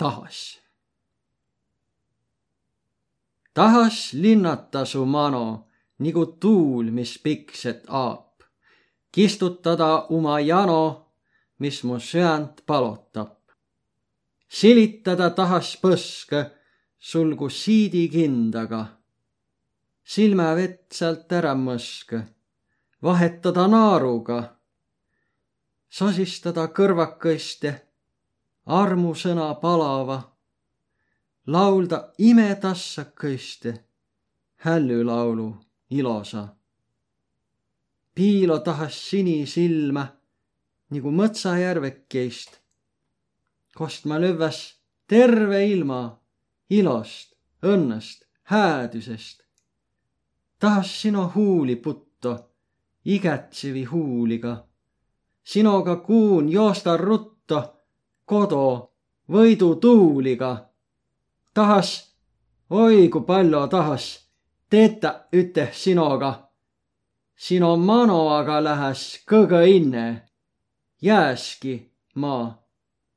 tahas. Tahas linnata su mano, nigu tuul, mis pikset aap. Kistutada uma jano, mis mu süänt palotab. Silitada tahas põske, sulgu siidikindaga. Silmävett sealt ära mõske, vahetada naaruga. Sosistada kõrvakõiste, armusõna palava. Laulda imetassakõiste, hällülaulu ilosa. Piilo tahas sinisilmä, nigu mõtsajärvekeist, kost ma lövväs terve ilma ilost, õnnest, häädüsest. Tahas sino huuli putto, ikätsivi huuliga. Sinoga kuun joosta rutto, kodo võidu tuuliga. Tahas, oi ku palju tahas, teetä üteh sinoga. Sino mano aga lähes kõgõ inne, jääski ma